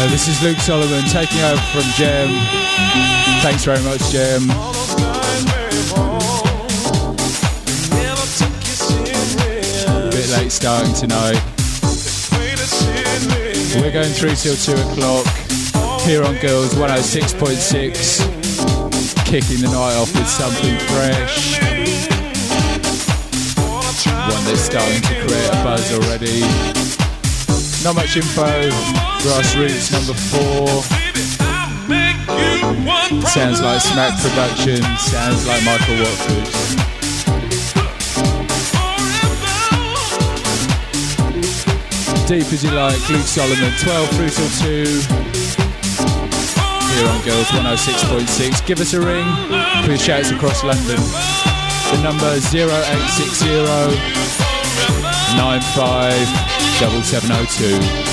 This is Luke Solomon taking over from Jem. Thanks very much, Jem. A bit late starting tonight. We're going through till 2 o'clock here on Girls 106.6, kicking the night off with something fresh. One that's starting to create a buzz already. Not much info. Grassroots number 4. Sounds like Smack Production. Sounds like Michael Watford. Deep as you like, Luke Solomon, 12 through till 2. Here on Girls 106.6. Give us a ring. Please shouts across London. The number 0860 95 7702.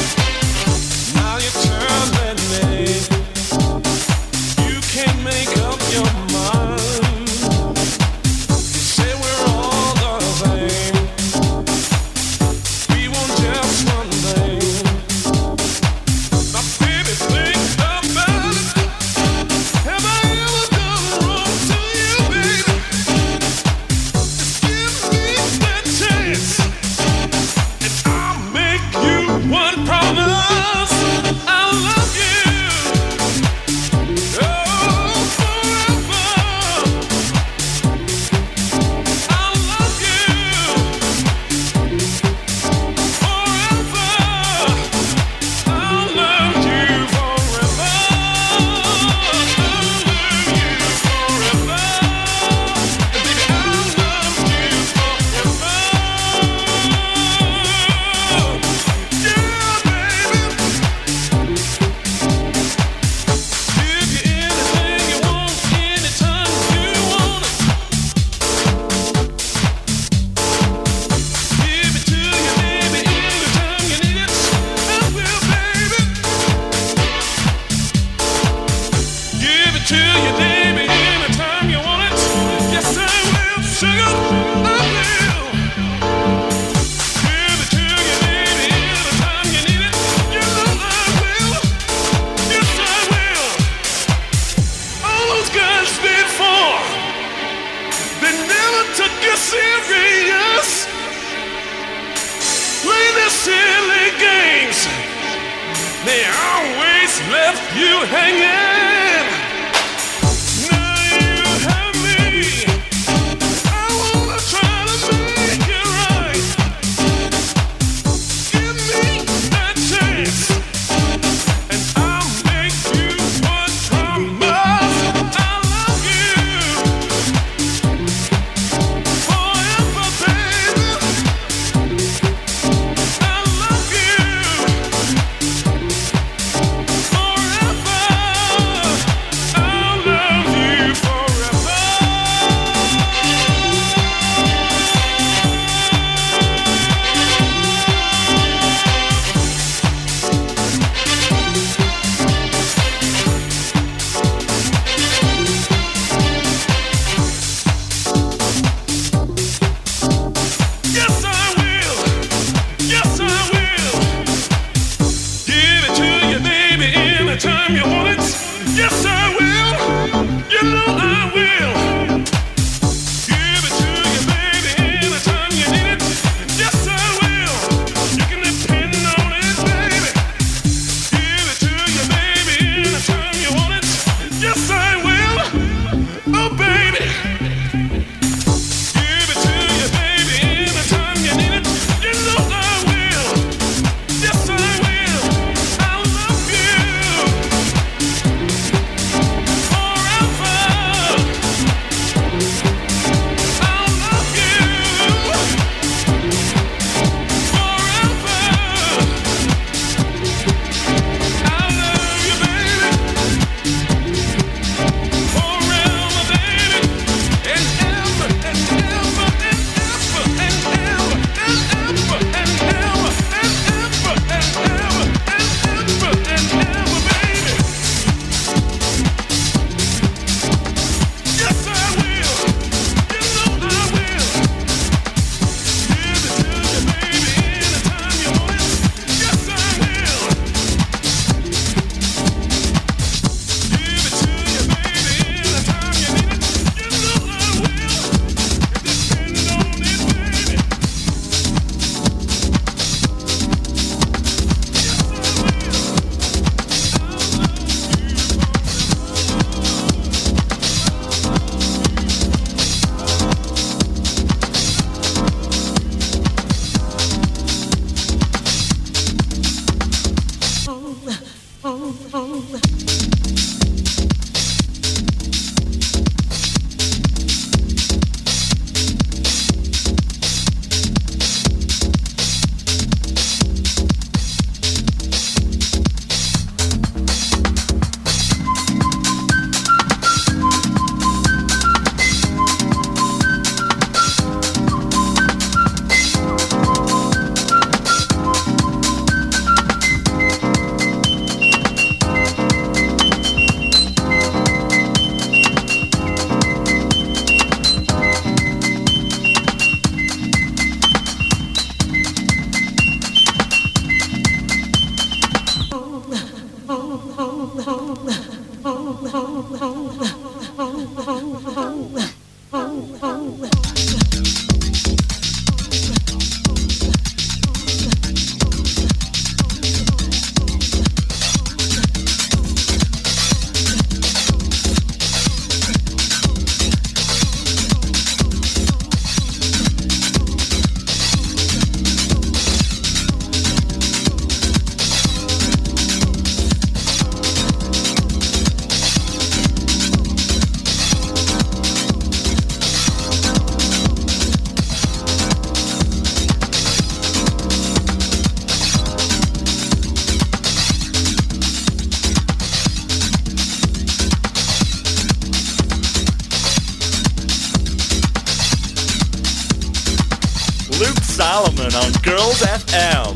Solomon on Girls FM.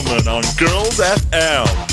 Solomon on Girls FM.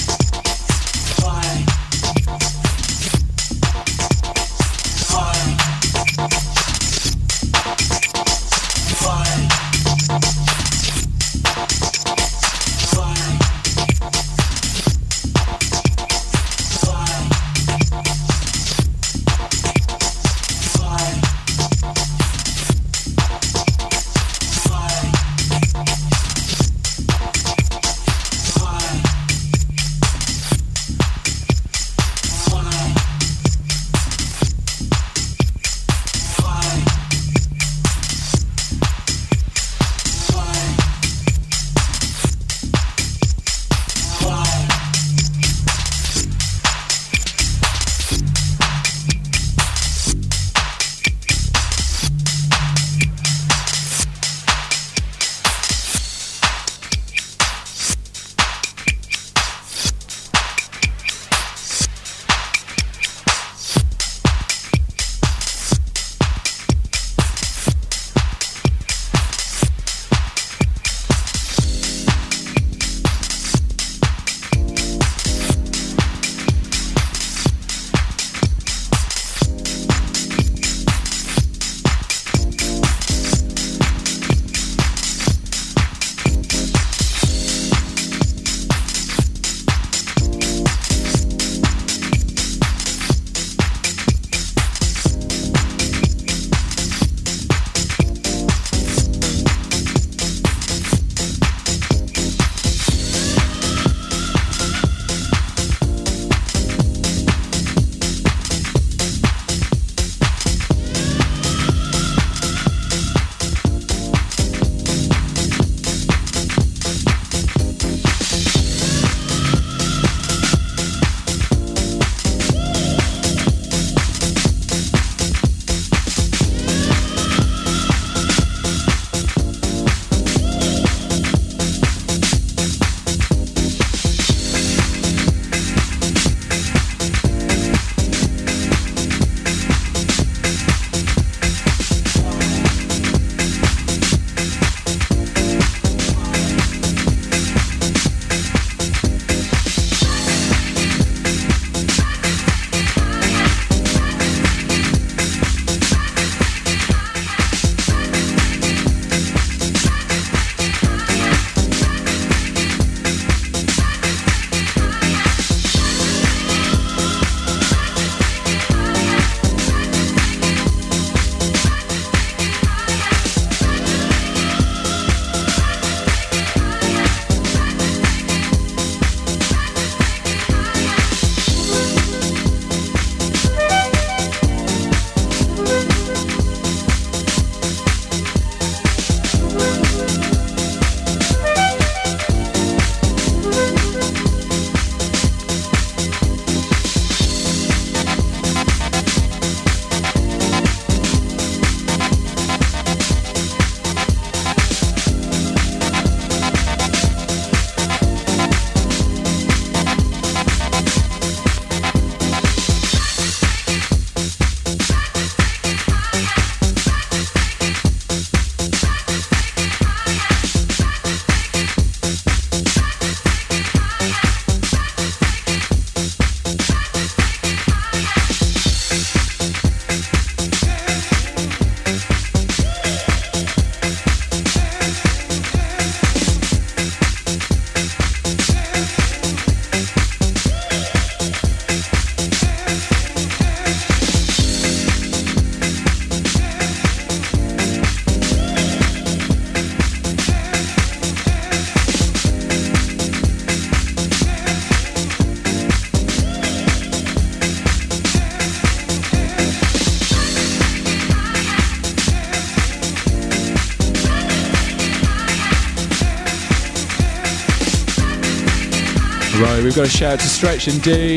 Right, we've got a shout out to Stretch and Dean.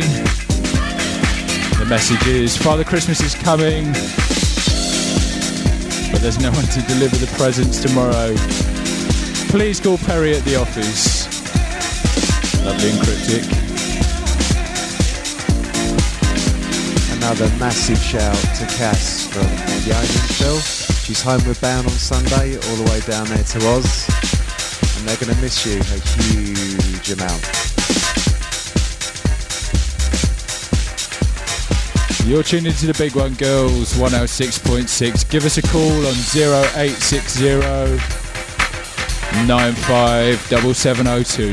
The message is, Father Christmas is coming, but there's no one to deliver the presents tomorrow. Please call Perry at the office. Lovely and cryptic. Another massive shout to Cass from Yeomansville. She's homeward bound on Sunday, all the way down there to Oz. and they're going to miss you a huge amount. You're tuned into the big one, girls, 106.6. Give us a call on 0860 95 7702.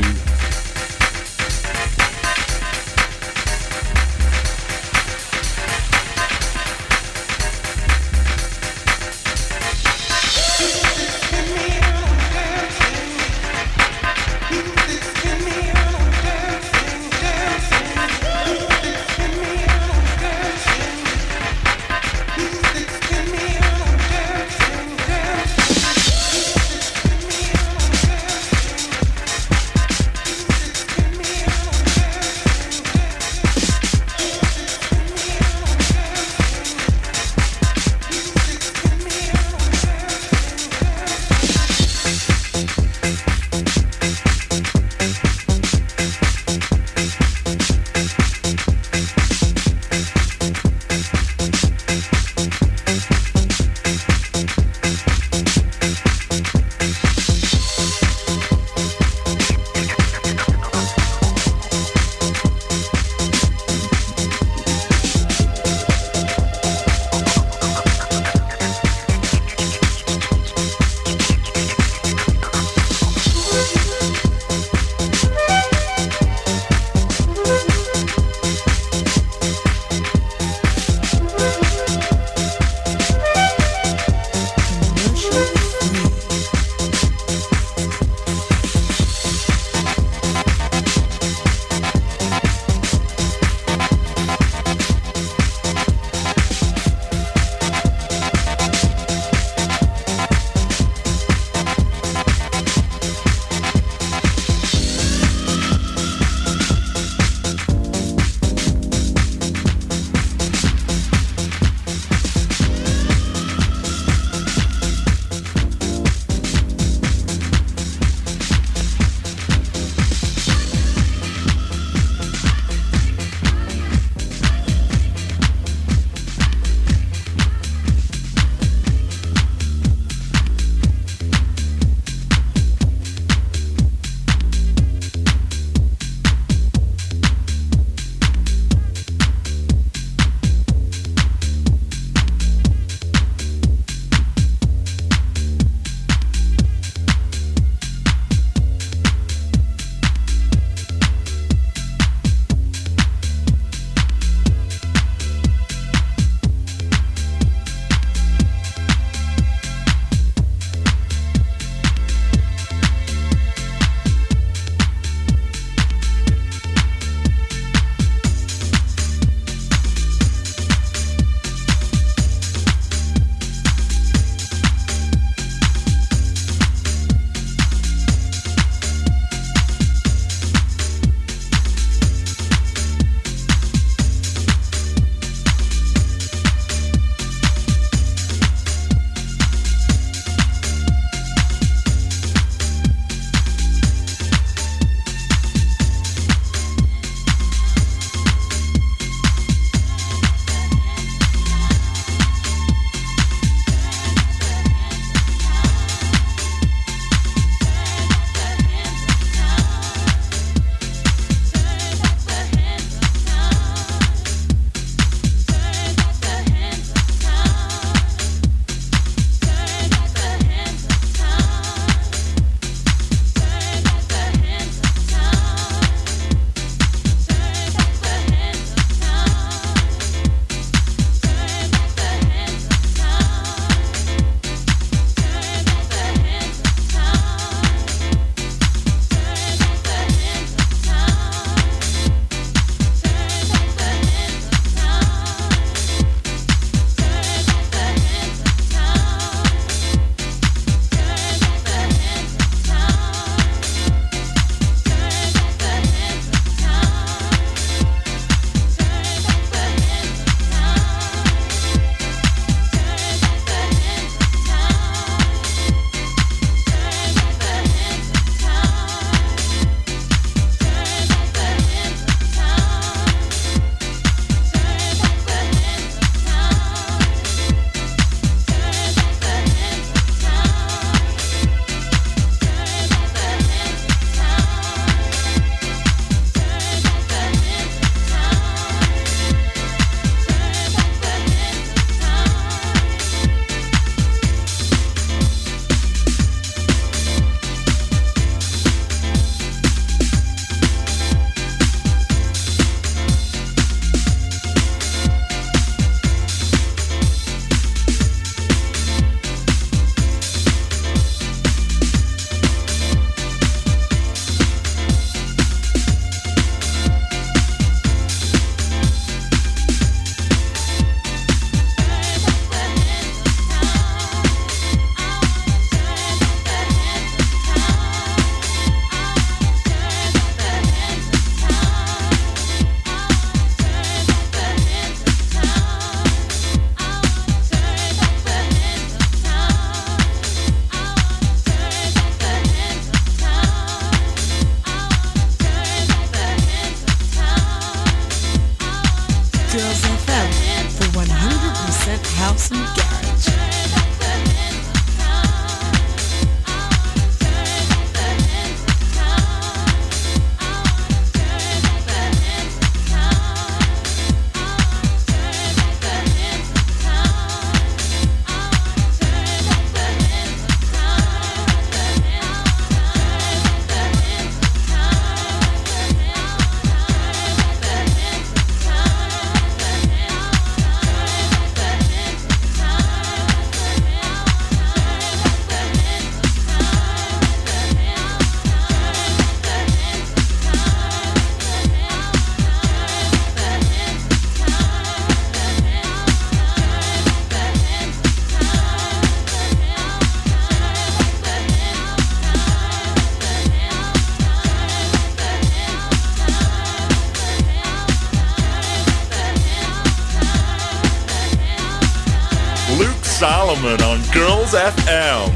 Solomon on Girls FM.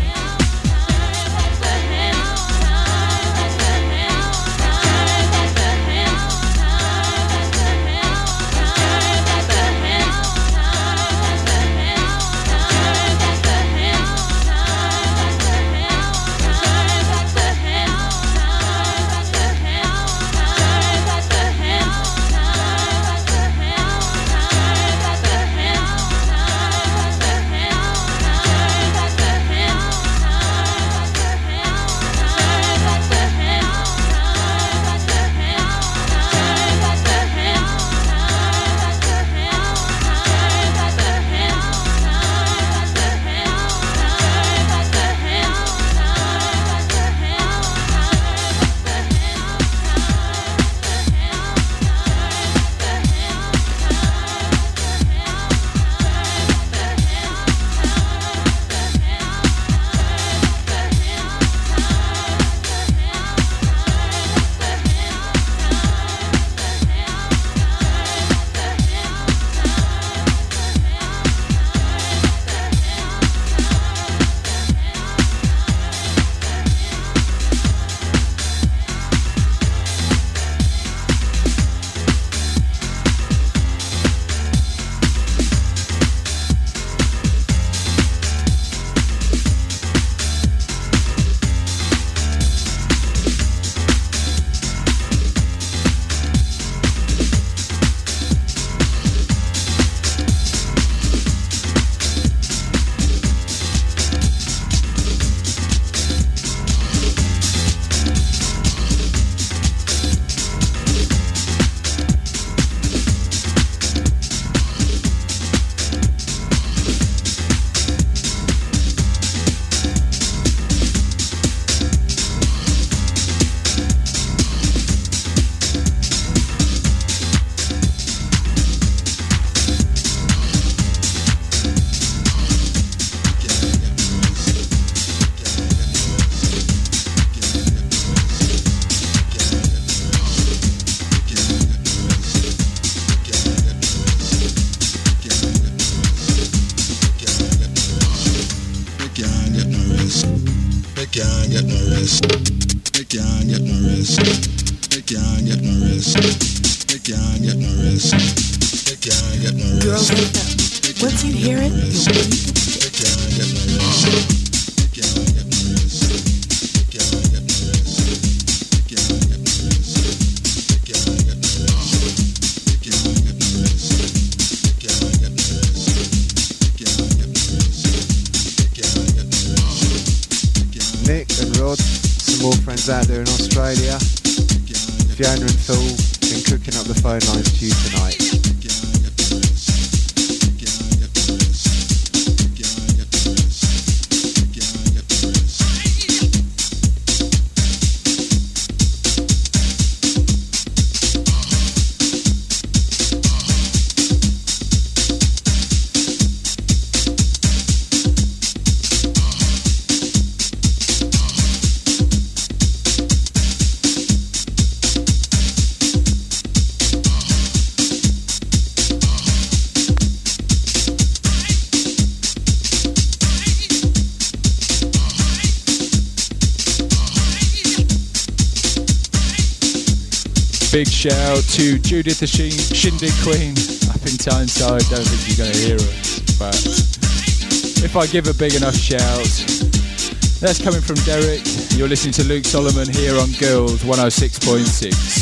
Girls wake up. Once you hear it, you'll believe it. Nick and Rod, some more friends out there in Australia. Fiona and Phil been cooking up the phone lines to you tonight. Big shout out to Judith the Shindig Queen up in Tyneside. Don't think you're going to hear us, but if I give a big enough shout, that's coming from Derek. You're listening to Luke Solomon here on Girls 106.6.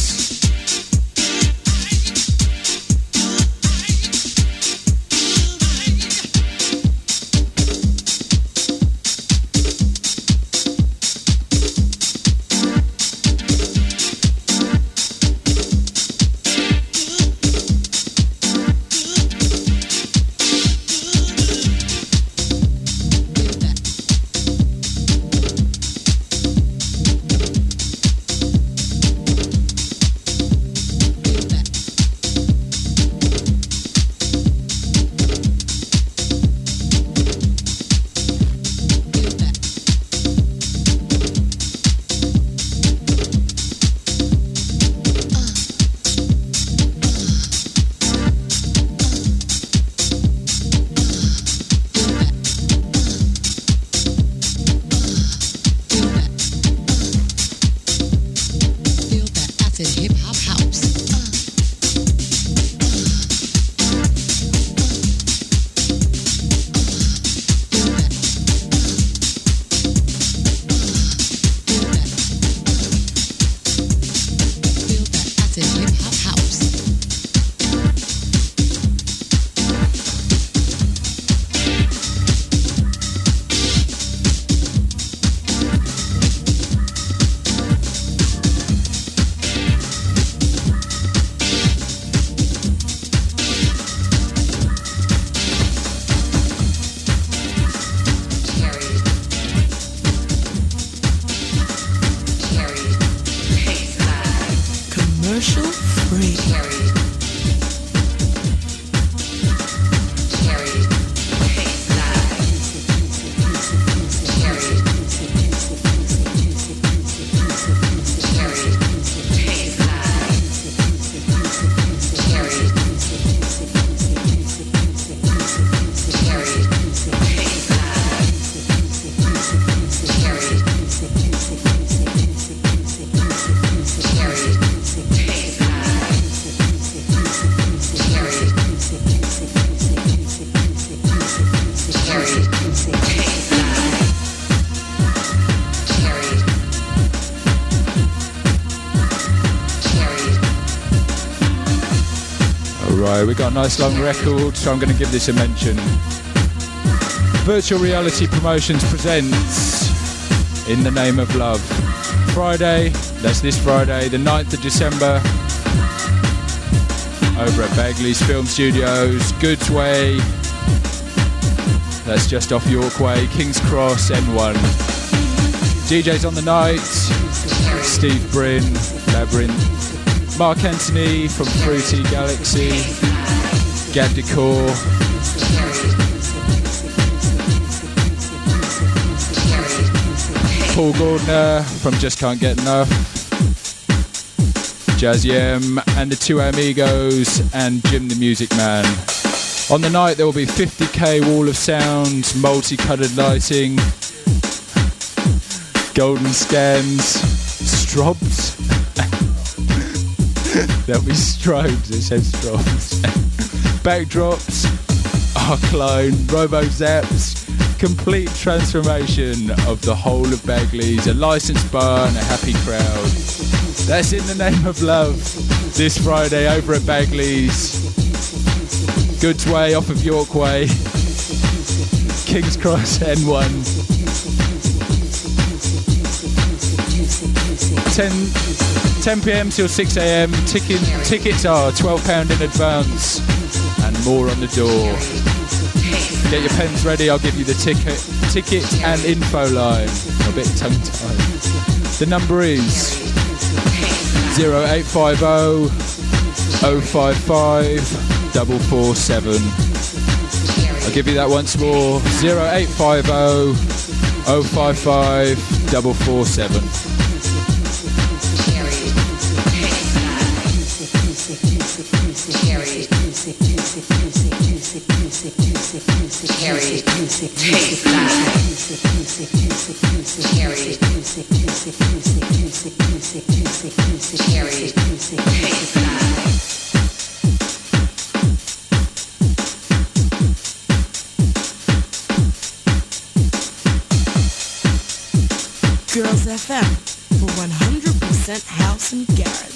show. We got a nice long record, so I'm going to give this a mention. Virtual Reality Promotions presents In the Name of Love. Friday, that's this Friday, the 9th of December, over at Bagley's Film Studios, Goods Way, that's just off York Way, King's Cross, N1. DJs on the night, Steve Bryn, Labyrinth, Mark Anthony from Fruity Galaxy, Gad Decor, Paul Gordner from Just Can't Get Enough, Jazz Yem and the Two Amigos and Jim the Music Man. On the night there will be 50k wall of sound, multi-coloured lighting, golden stands, strobes. There'll be strobes, it says strobes. Backdrops, Arclone, Robo-Zaps, complete transformation of the whole of Bagley's, a licensed bar and a happy crowd. That's In the Name of Love, this Friday over at Bagley's, Goods Way off of York Way, King's Cross N1. 10 p.m. till 6 a.m. Tickets are £12 in advance and more on the door. Get your pens ready, I'll give you the ticket and info line. I'm a bit tongue-tied. The number is 0850 055 447. I'll give you that once more, 0850 055 447. Girls FM for 100% house and garage.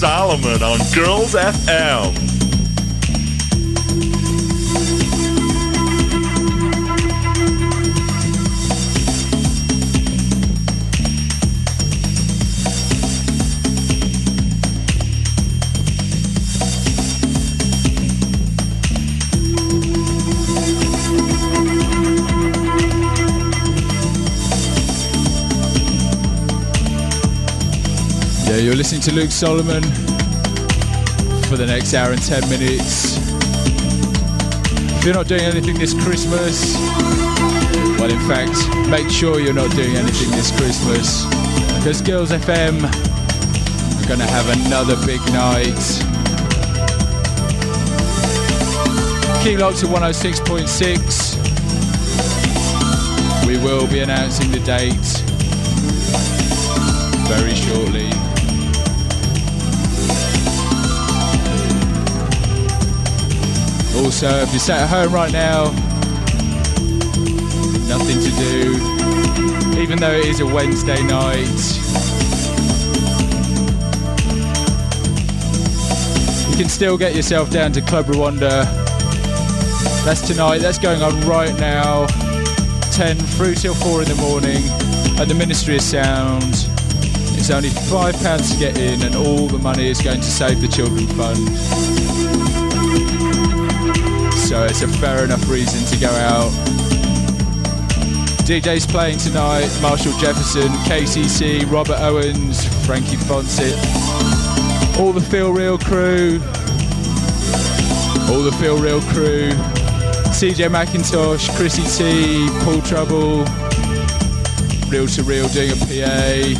Solomon on Girls FM. You're listening to Luke Solomon for the next hour and 10 minutes. If you're not doing anything this Christmas, well, in fact, make sure you're not doing anything this Christmas, because Girls FM are going to have another big night. Key locks at 106.6. We will be announcing the date very shortly. Also, if you're sat at home right now, nothing to do, even though it is a Wednesday night, you can still get yourself down to Club Rwanda. That's tonight, that's going on right now, 10 through till 4 in the morning at the Ministry of Sound. It's only £5 to get in, and all the money is going to Save the Children Fund. So it's a fair enough reason to go out. DJs playing tonight: Marshall Jefferson, KCC, Robert Owens, Frankie Fawcett, all the Feel Real crew, CJ McIntosh, Chrissy T, Paul Trouble, Real to Real doing a PA,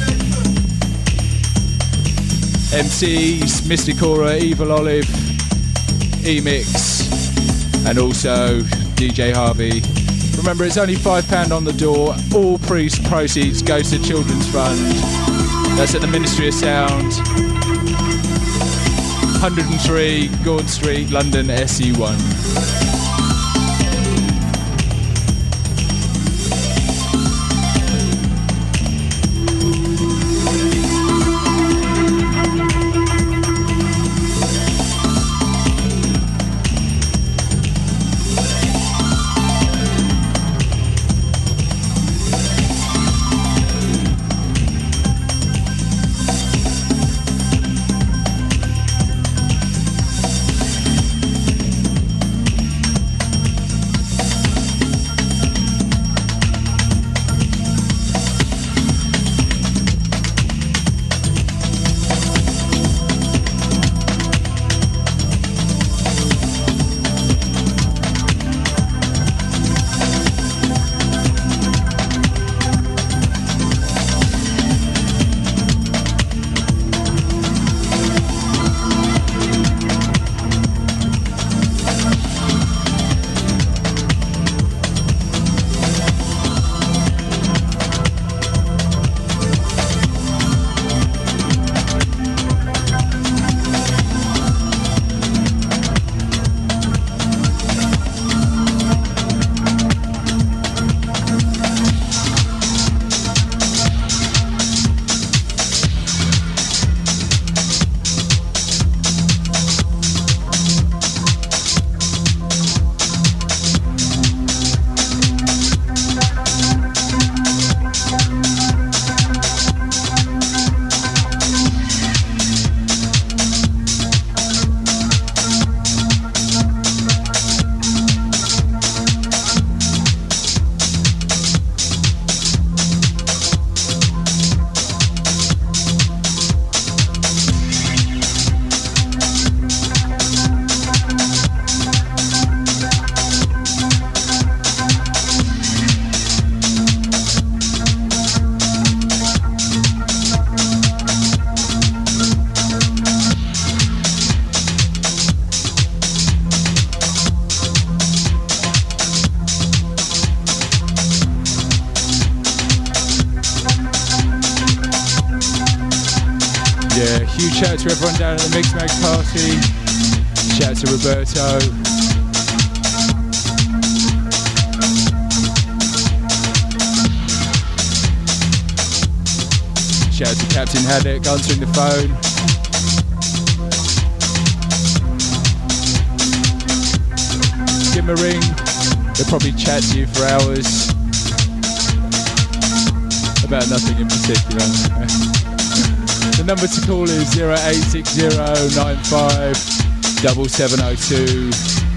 MCs, Mystic Aura, Evil Olive, E-Mix, and also DJ Harvey. Remember, it's only £5 on the door. All proceeds go to Children's Fund. That's at the Ministry of Sound, 103 Gord Street, London, SE1. Shout out to everyone down at the Mixmag party. Shout out to Roberto. Shout out to Captain Haddock answering the phone. them a ring. They'll probably chat to you for hours about nothing in particular. The number to call is 0860 95 7702.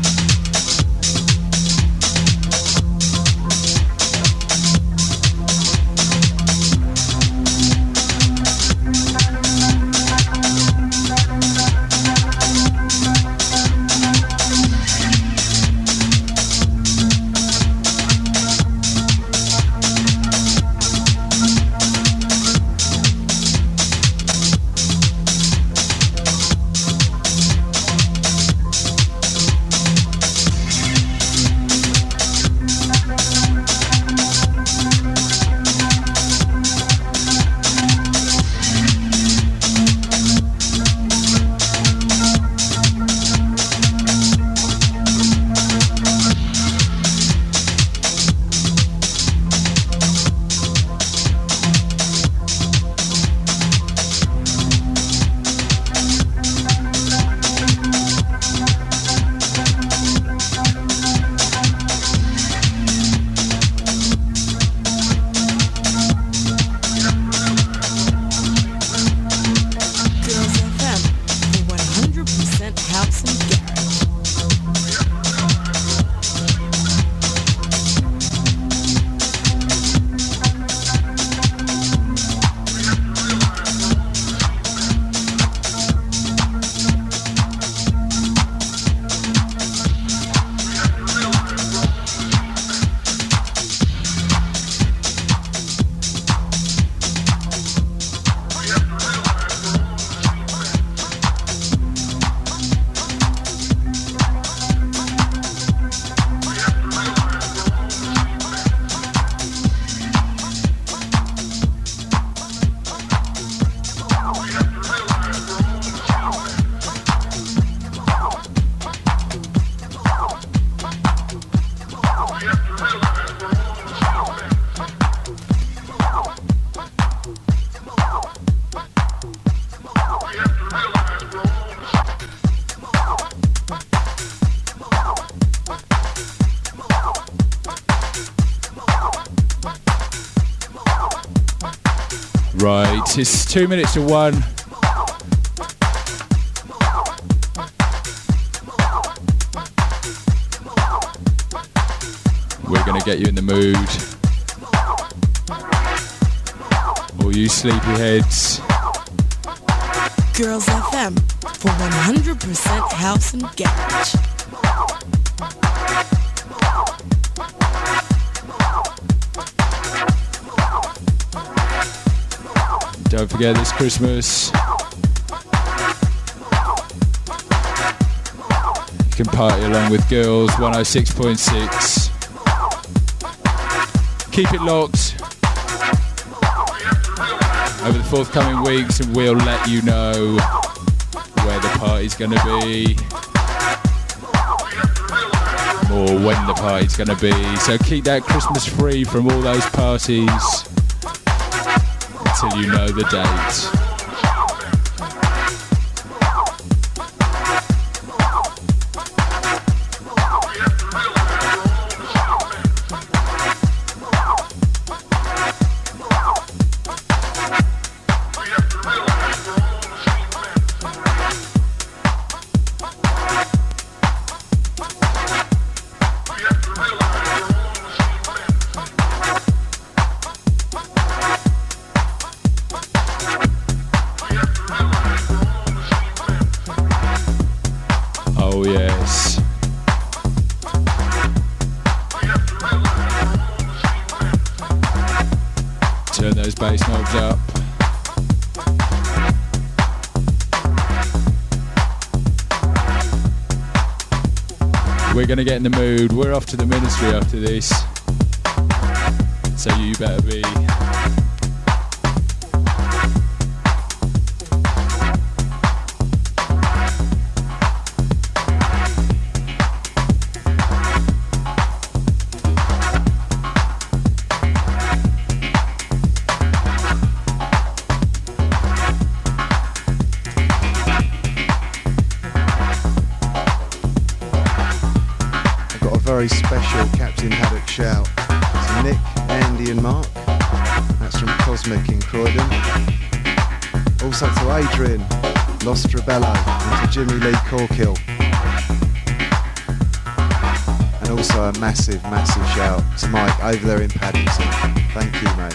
Right, it's 2 minutes to 1. We're going to get you in the mood. All you sleepyheads. Girls FM for 100% house and garage. Don't forget this Christmas, you can party along with Girls 106.6. Keep it locked over the forthcoming weeks and we'll let you know where the party's going to be or when the party's going to be. So keep that Christmas free from all those parties until you know the date. Oh yes. Turn those bass knobs up. We're gonna get in the mood. We're off to the ministry after this, so you better be. very special Captain Haddock shout to Nick, Andy and Mark. That's from Cosmic in Croydon. Also to Adrian, Lostrabello, and to Jimmy Lee Corkill. And also a massive, massive shout to Mike over there in Paddington. Thank you, mate.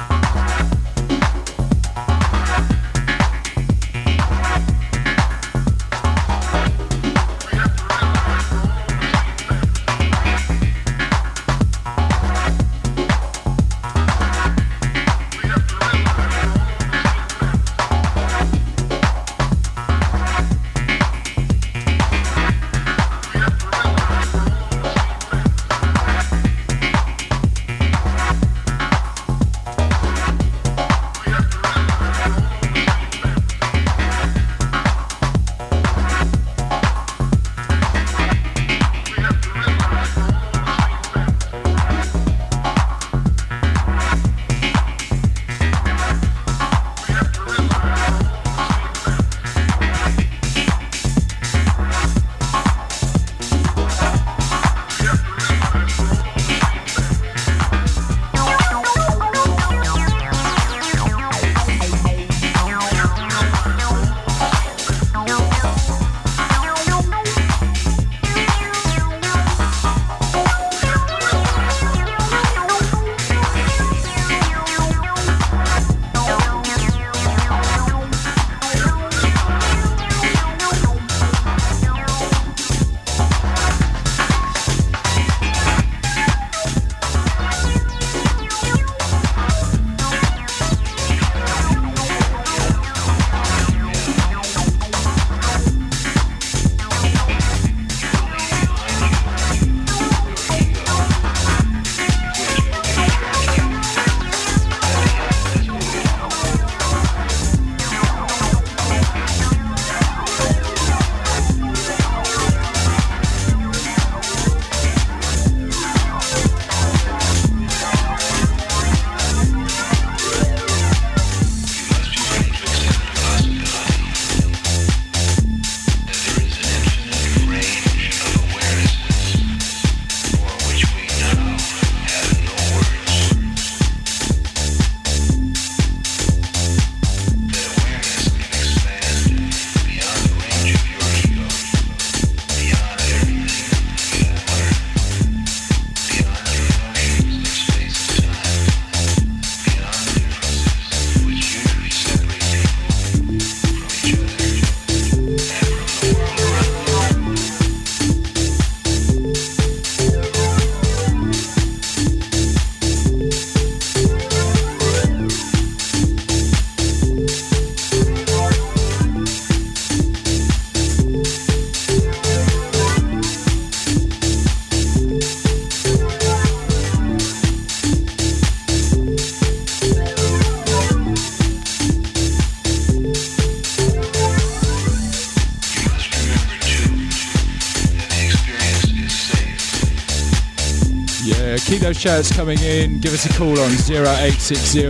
Keep those shouts coming in. Give us a call on 0860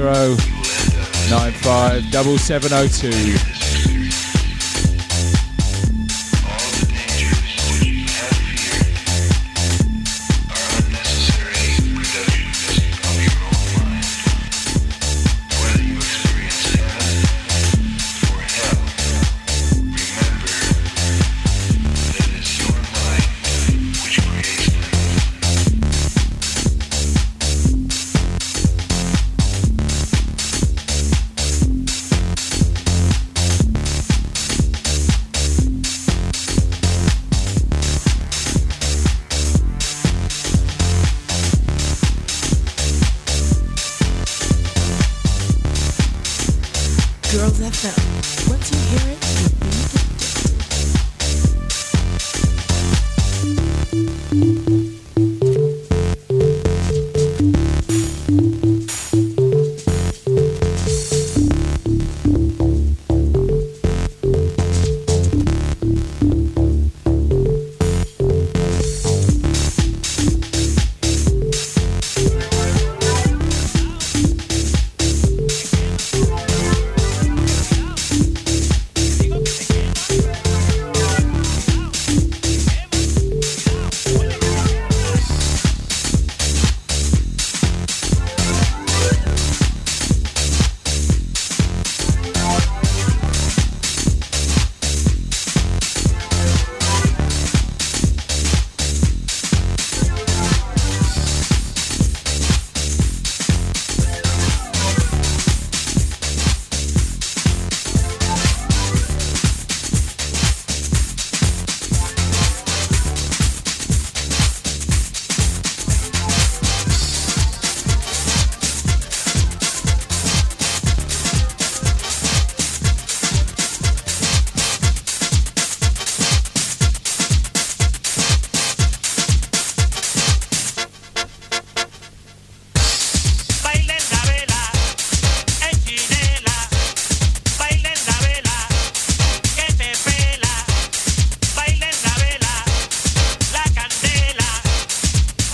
95 7702. Girls FM. Once you hear it, you'll be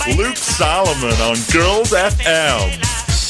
Luke Solomon on Girls FM.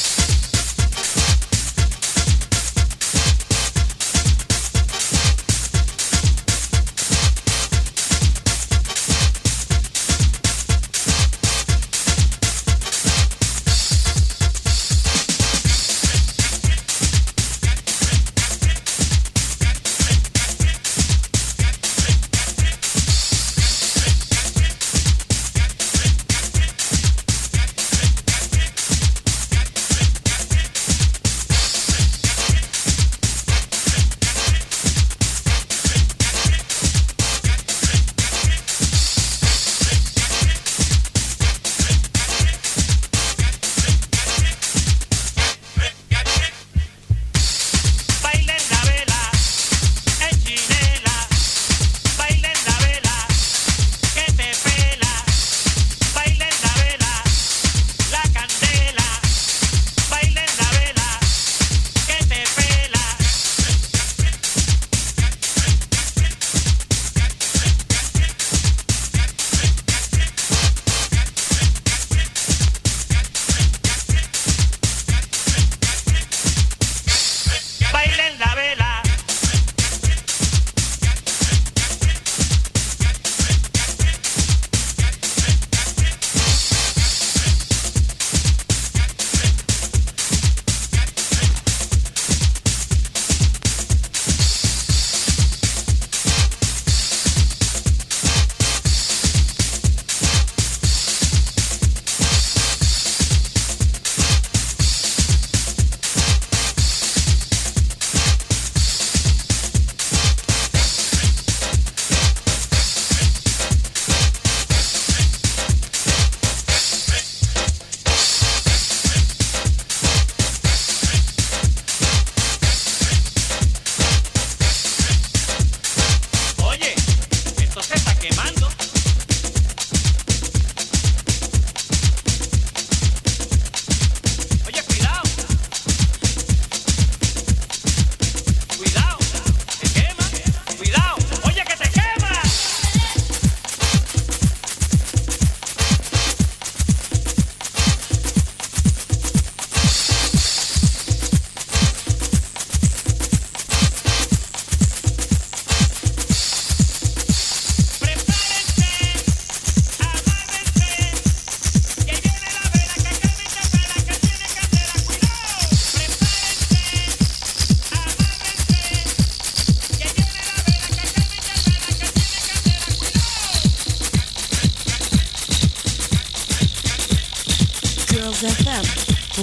FM for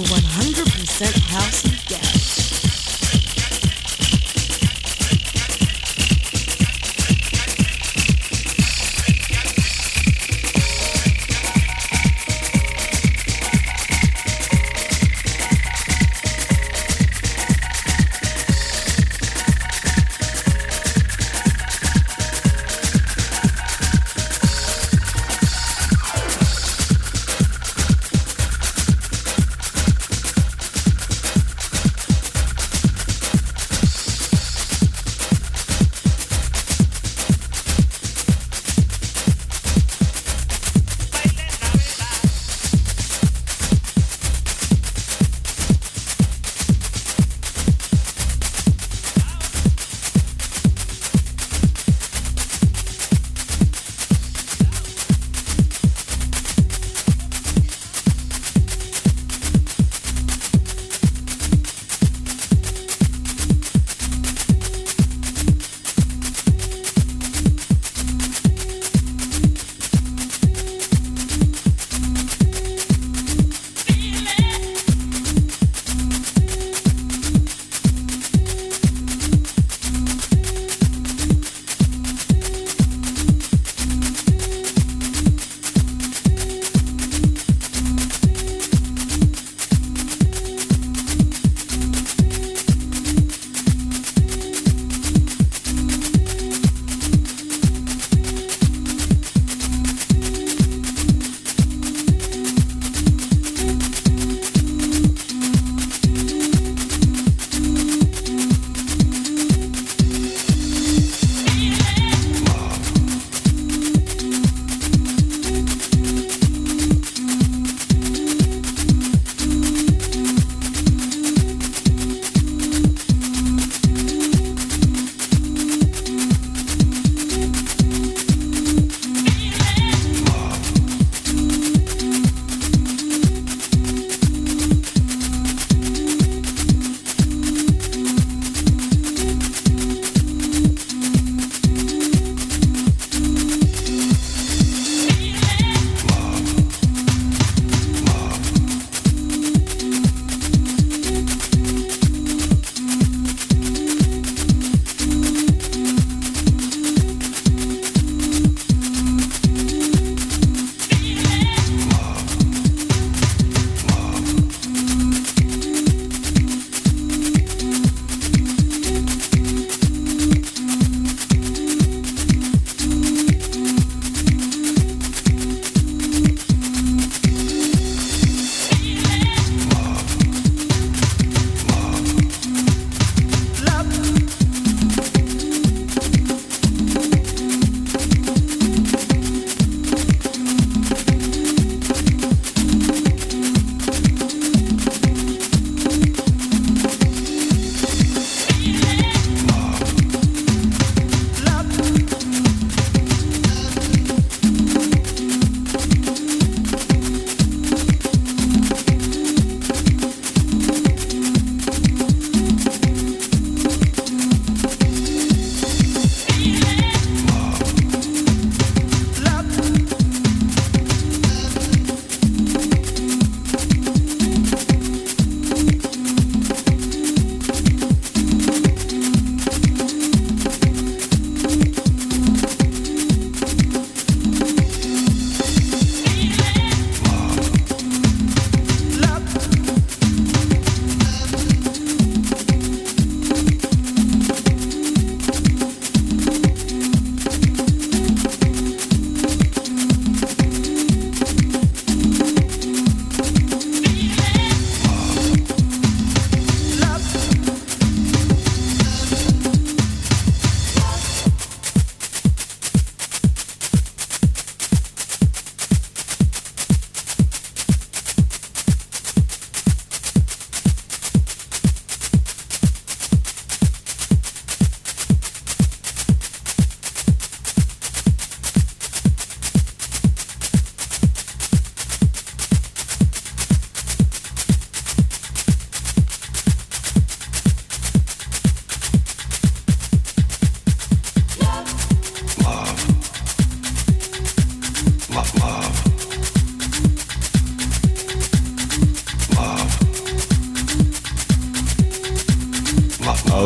100% house and gas.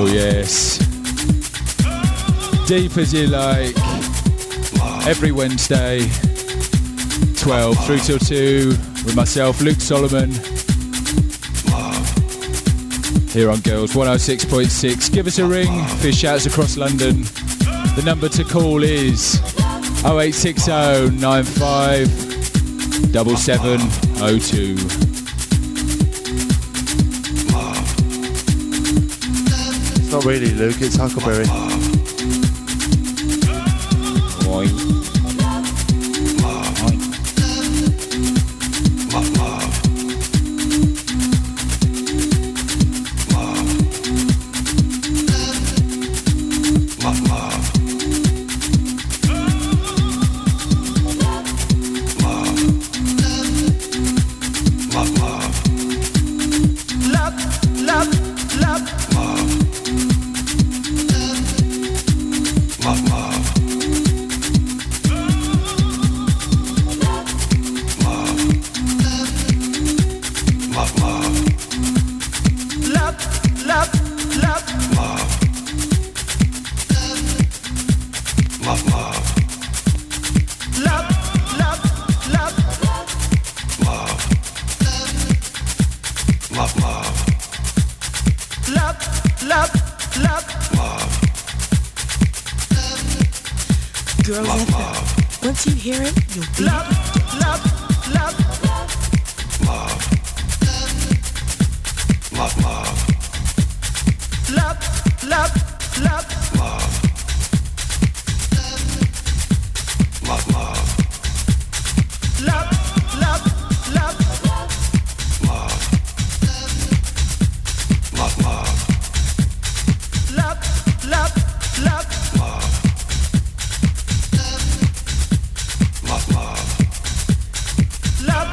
yes. Deep as you like. Every Wednesday, 12 through till 2 with myself, Luke Solomon. Here on Girls 106.6. Give us a ring for your shouts across London. The number to call is 0860 95 7702. It's not really Luke, it's Huckleberry. Girls FM. Once you hear it, you'll be Love.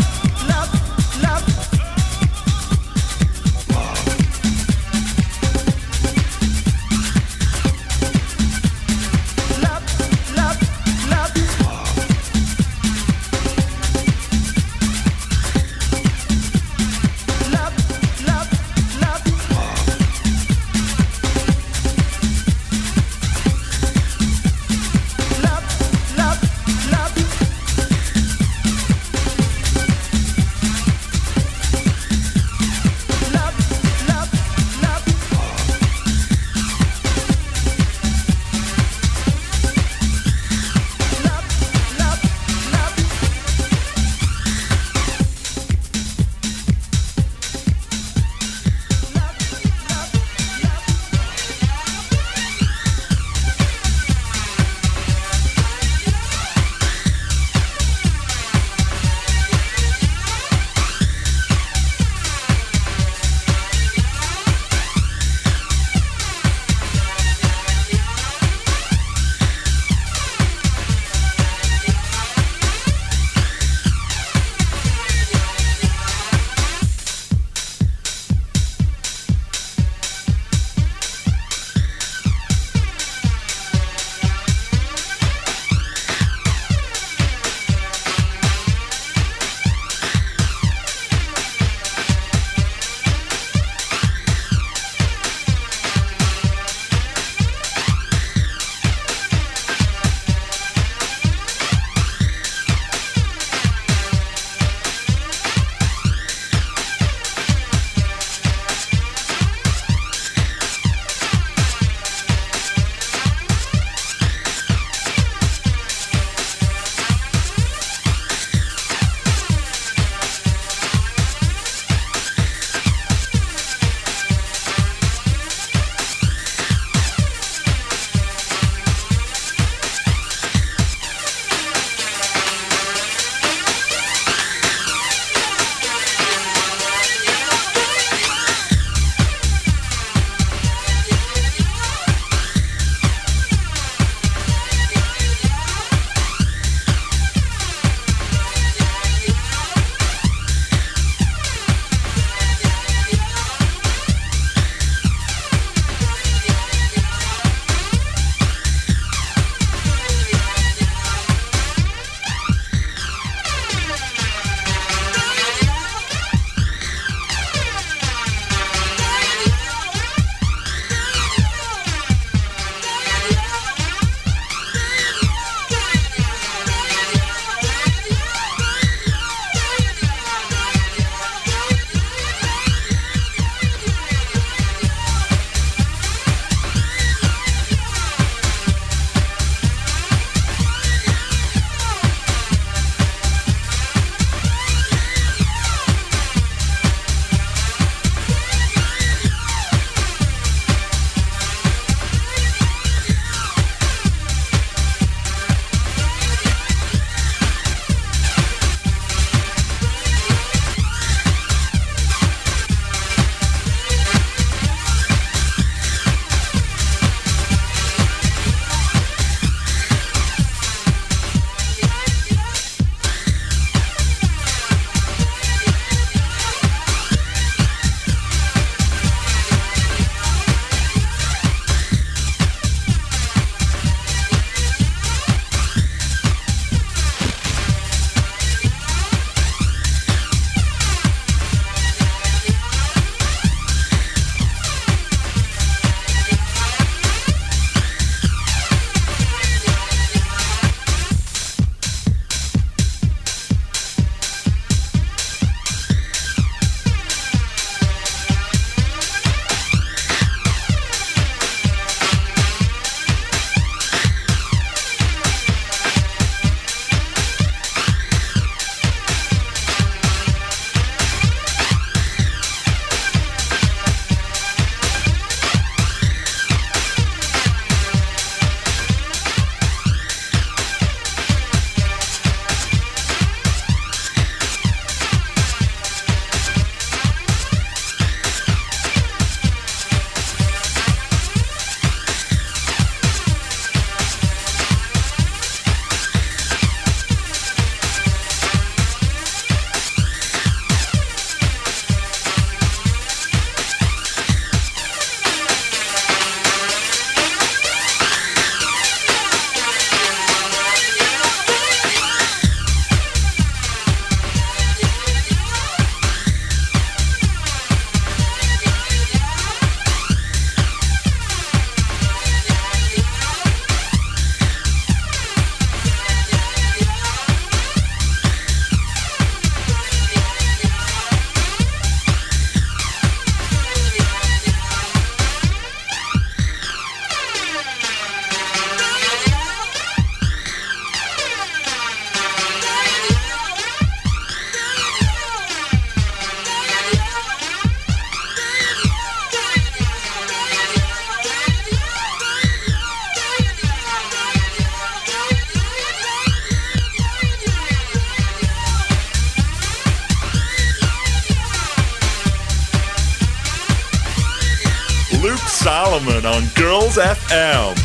Solomon on Girls FM.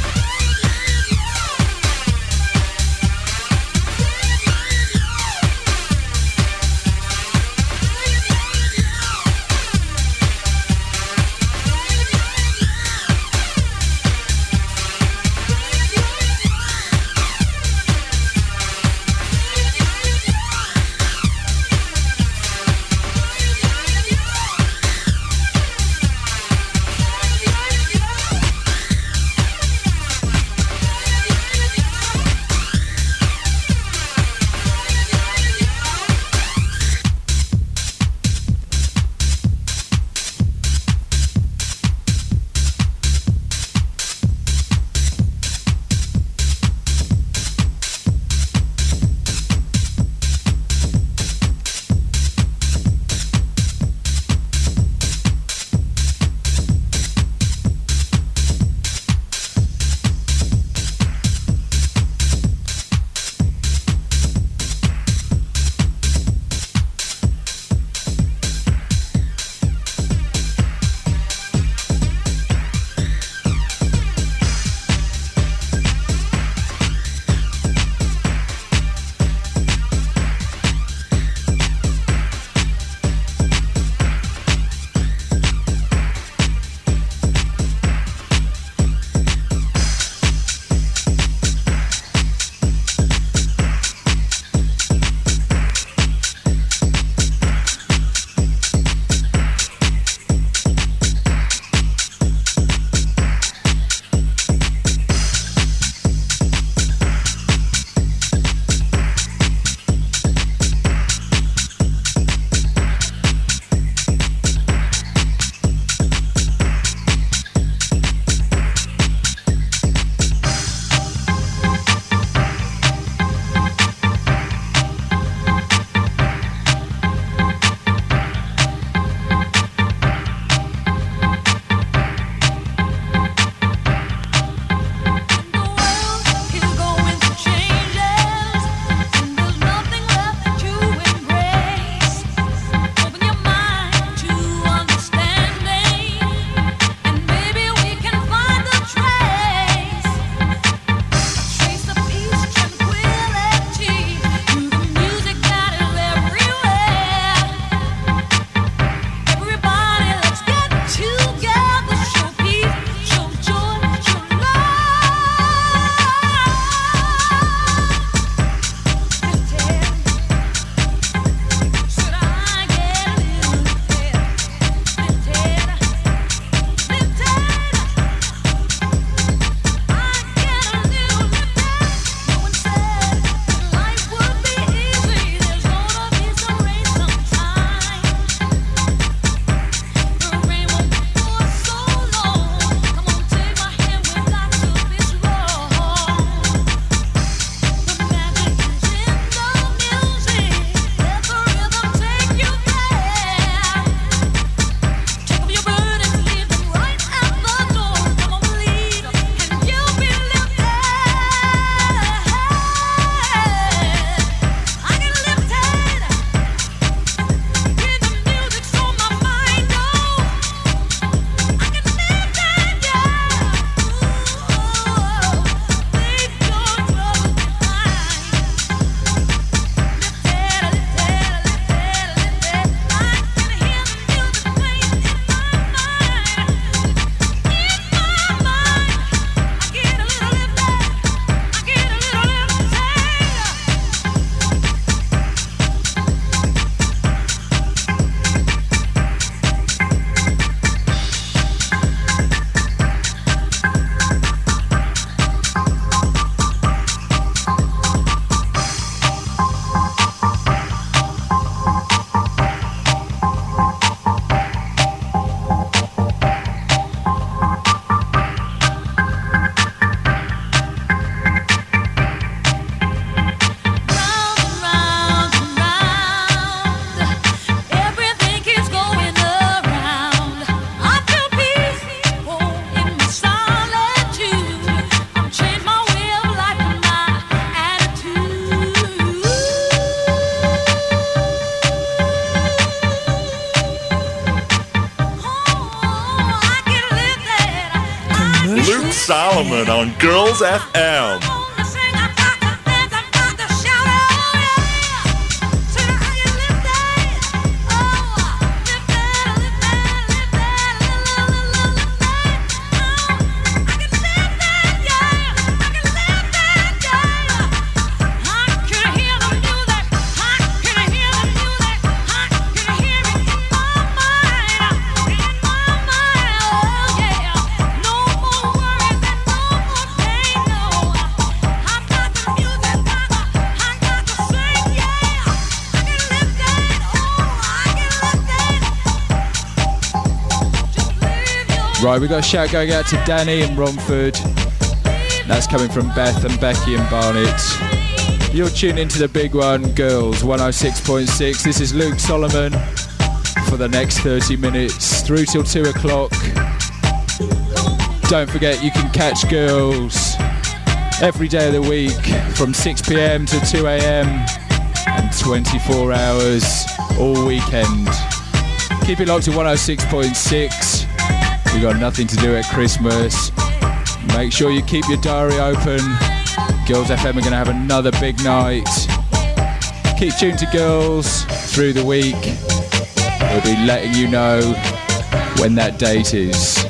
Solomon on Girls FM. Right, we got a shout going out to Danny in Romford. That's coming from Beth and Becky and Barnet. You're tuned into the big one, Girls 106.6. This is Luke Solomon for the next 30 minutes through till 2 o'clock. Don't forget you can catch Girls every day of the week from 6 p.m. to 2 a.m. and 24 hours all weekend. Keep it locked to 106.6. We got nothing to do at Christmas. Make sure you keep your diary open. Girls FM are going to have another big night. Keep tuned to Girls through the week. We'll be letting you know when that date is.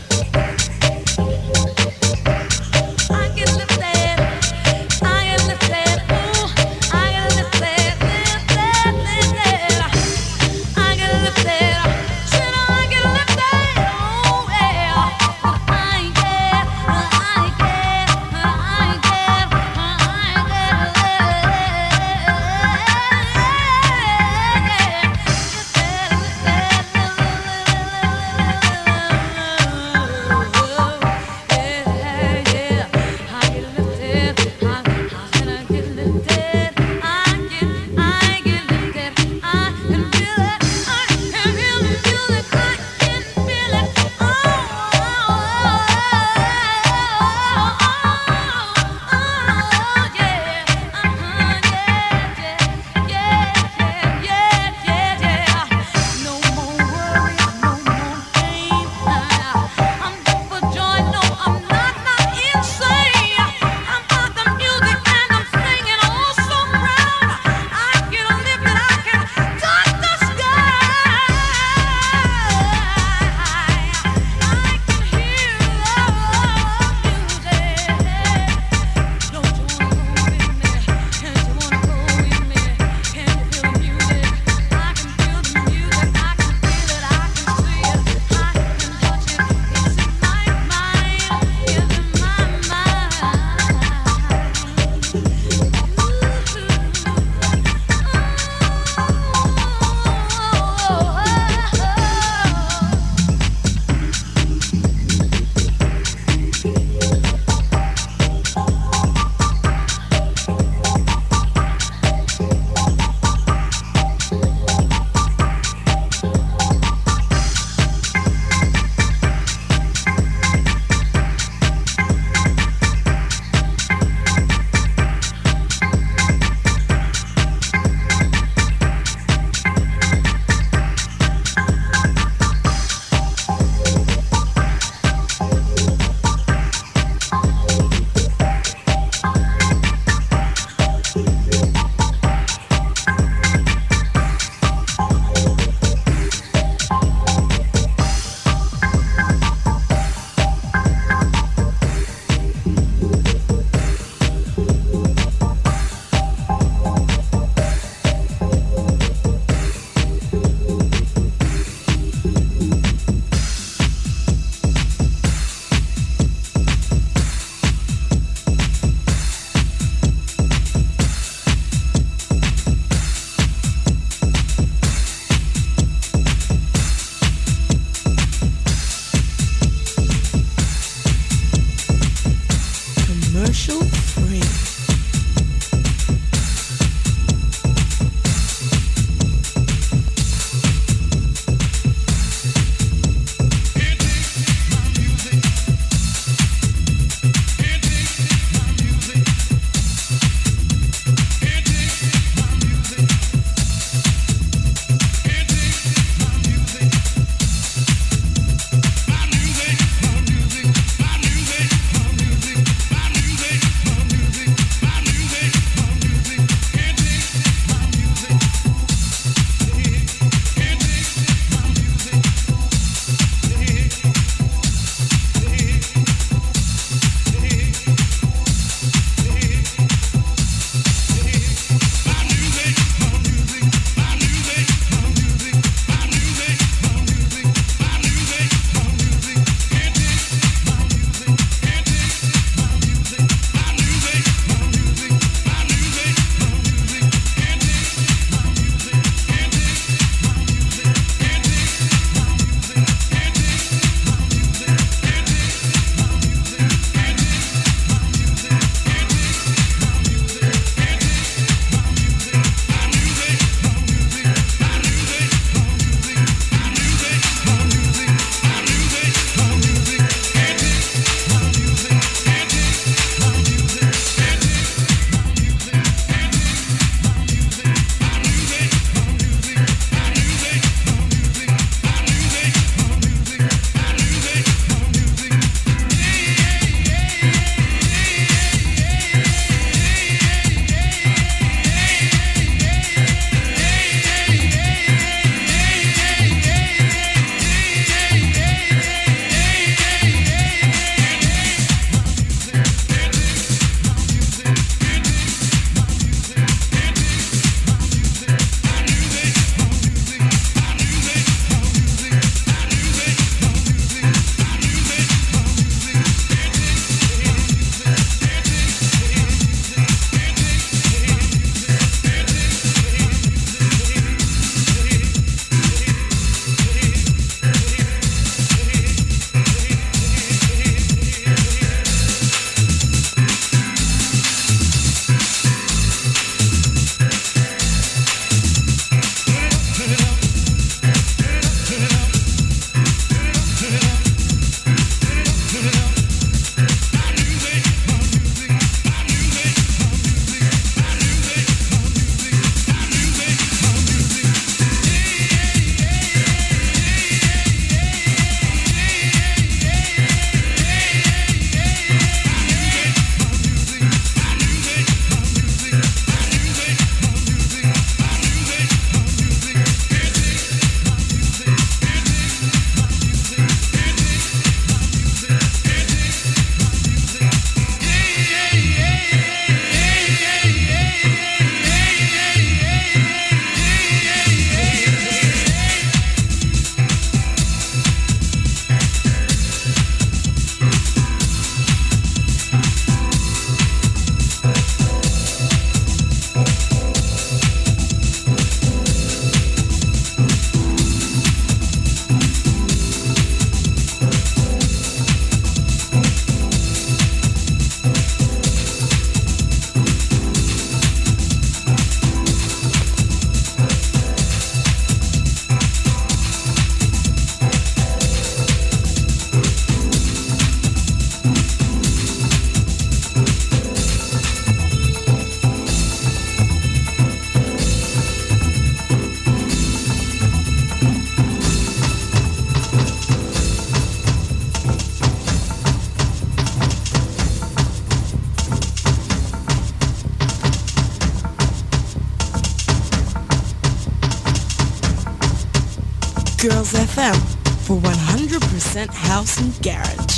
Girls FM for 100% house and garage.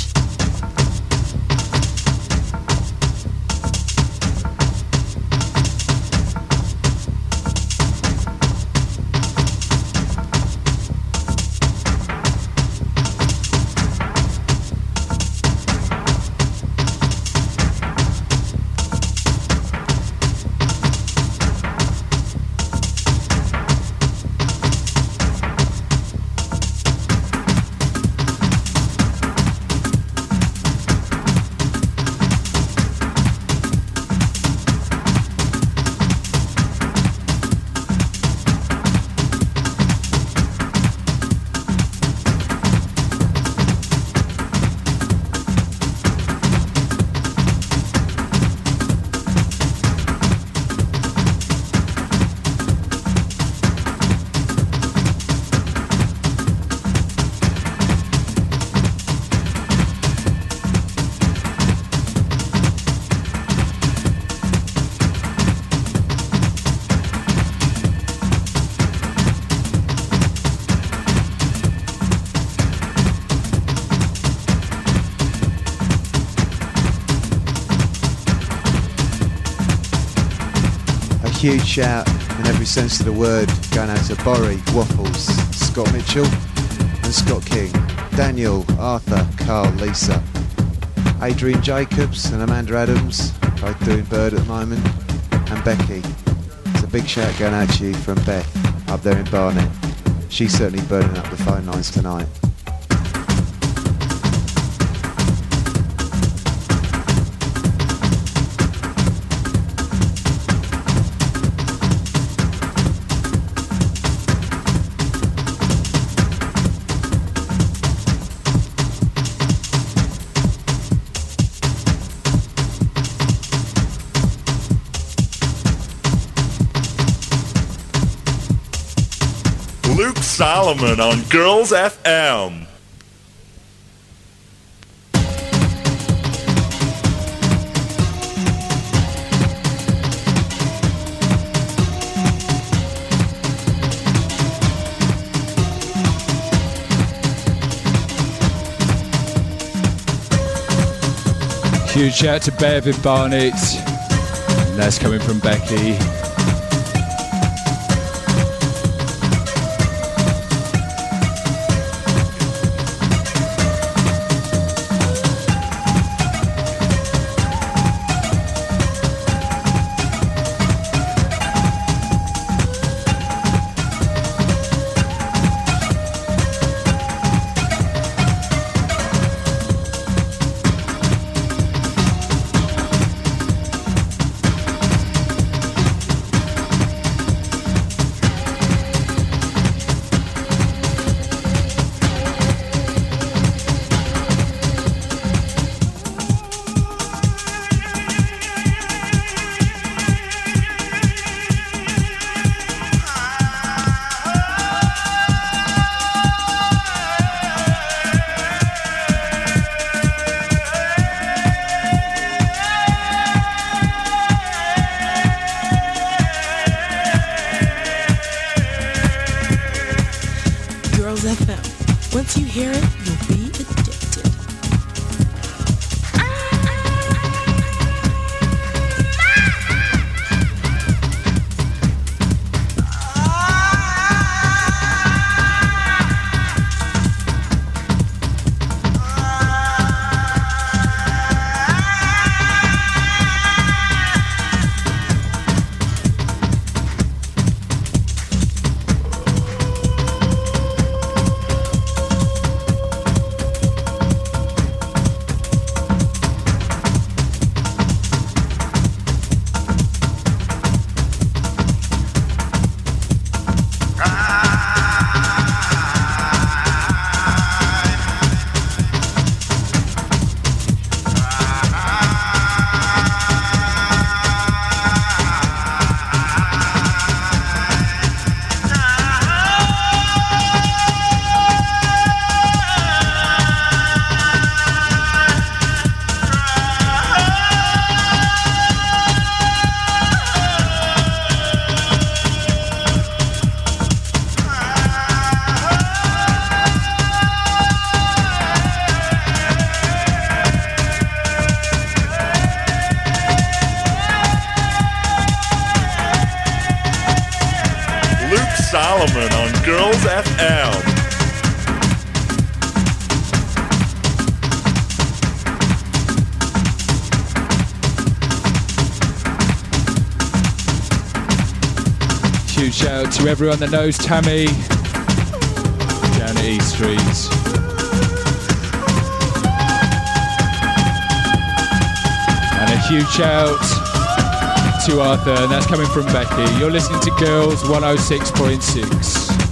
Huge shout in every sense of the word going out to Borry, Waffles, Scott Mitchell and Scott King, Daniel, Arthur, Carl, Lisa, Adrian Jacobs and Amanda Adams, both doing Bird at the moment, and Becky. It's a big shout going out to you from Beth up there in Barnet. She's certainly burning up the phone lines tonight. Luke Solomon on Girls FM. Huge shout to Bev in Barnet. And that's coming from Becky. Once you hear it, you'll be addicted. Solomon on Girls FM. Huge shout out to everyone that knows Tammy down at East Street. And a huge shout to Arthur, and that's coming from Becky. You're listening to Girls 106.6.